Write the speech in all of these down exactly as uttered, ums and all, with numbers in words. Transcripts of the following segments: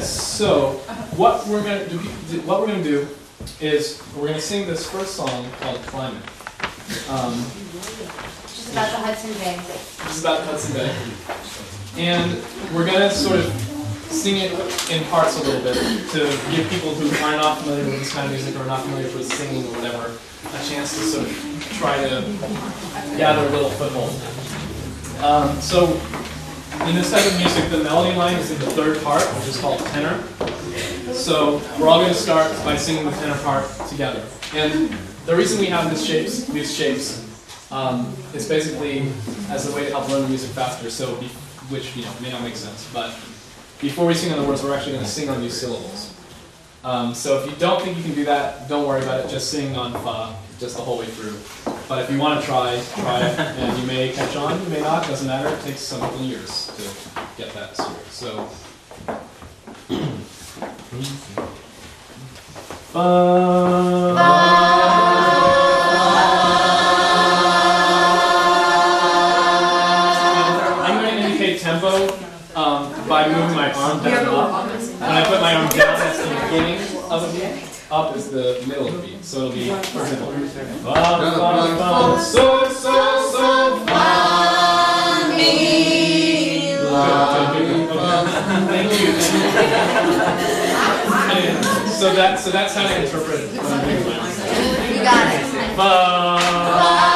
So what we're gonna do, what we're gonna do is we're gonna sing this first song called "Climate." Um, Which is about the Hudson Bay. this is about the Hudson Bay, and we're gonna sort of sing it in parts a little bit to give people who are not familiar with this kind of music or not familiar with singing or whatever a chance to sort of try to gather a little foothold. Um, so. In this type of music, the melody line is in the third part, which is called tenor. So we're all going to start by singing the tenor part together. And the reason we have these shapes, these shapes, um, is basically as a way to help learn the music faster. So, be, which you know may not make sense, but before we sing on the words, we're actually going to sing on these syllables. Um, so if you don't think you can do that, don't worry about it. Just sing on fa just the whole way through. But if you want to try, try it, and you may catch on, you may not, doesn't matter. It takes some years to get that straight. So, fa. I'm going to indicate tempo um, by moving my arm down and up. When I put my arm down, that's the beginning of the beat. Up is the middle of the beat. So it'll be, for example, fa, fa, fa, so, so, so, fa, mi, la. Thank you. So that, so that's how to interpret it. You got it. Fa.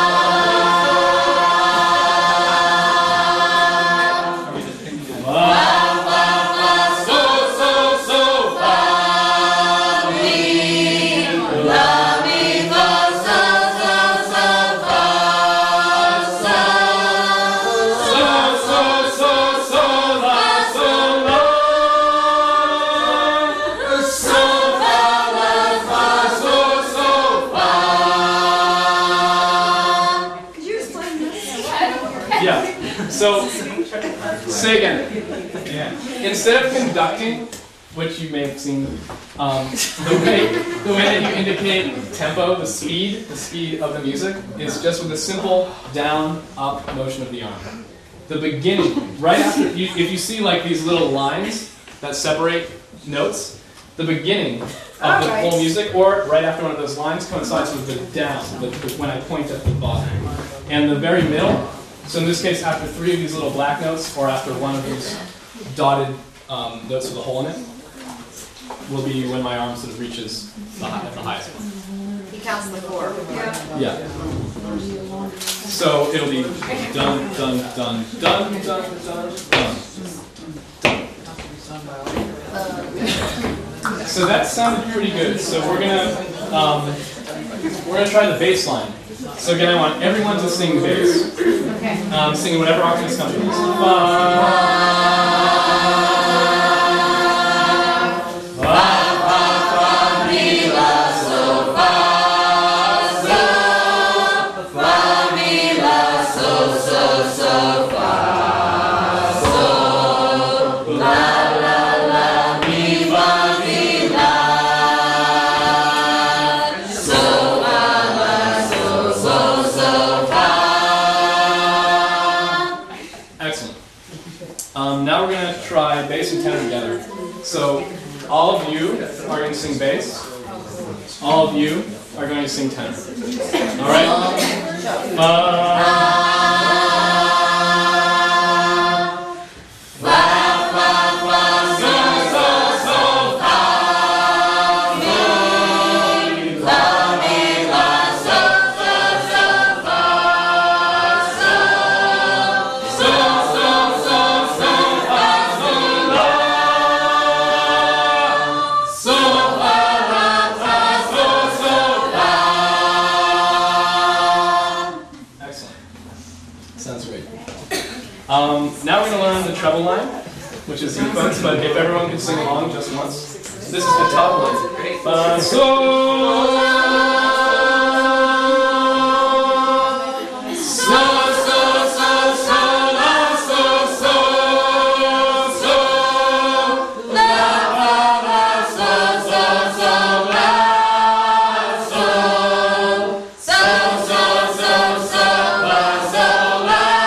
So, say again. Yeah. Instead of conducting, which you may have seen, um, the way the way that you indicate tempo, the speed, the speed of the music, is just with a simple down-up motion of the arm. The beginning, right after, you, if you see like these little lines that separate notes, the beginning of the right. whole music, or right after one of those lines, coincides with the down, the, the, when I point at the bottom, and the very middle. So in this case, after three of these little black notes, or after one of these dotted um, notes with a hole in it, will be when my arm sort of reaches the, high, at the highest point. He counts the four. Yeah. Yeah. So it'll be dun, dun, dun, dun, dun, dun, dun, dun. So that sounded pretty good. So we're gonna um, we're gonna try the bass line. So again, I want everyone to sing bass. Okay. Um, sing whatever octave is comfortable. Fa. Bass and tenor together. So all of you are going to sing bass. All of you are going to sing tenor. All right? Uh, Um, now we're going to learn the treble line, which is sequence, but if everyone could sing along just once. This is the top one. Fa, so,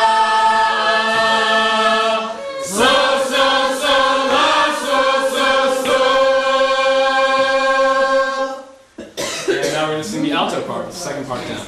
so, part down.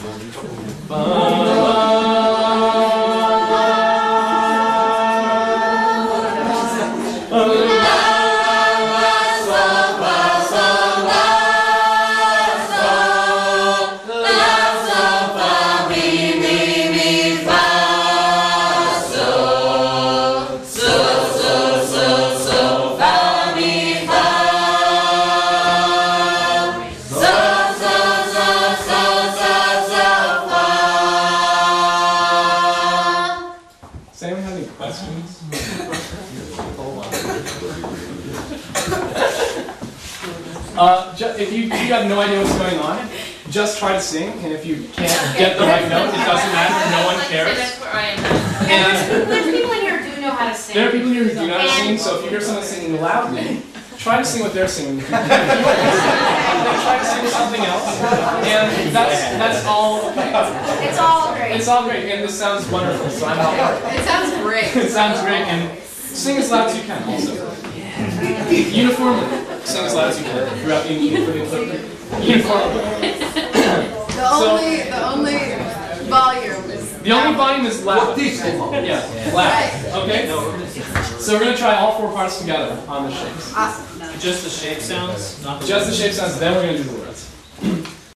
Does anyone have any questions? uh, ju- if you, if you have no idea what's going on, just try to sing, and if you can't get the right note, it doesn't matter, no one cares. And There's people in here who do know how to sing. there are people here who do not sing, so if you hear someone singing loudly, try to sing what they're singing. Try to sing something else, and that's that's all okay. It's all great. It's all great, and this sounds wonderful, so I'm all for it. It sounds great. It sounds great, and sing as loud as you can also. Uniformly, sing as loud as you can throughout the evening. Uniformly. The only, the only volume is. The only volume is loud. Yeah, loud. Okay? So we're going to try all four parts together on the shapes. Awesome. Just the shape sounds? Not the Just the shape sounds, then we're going to do the words.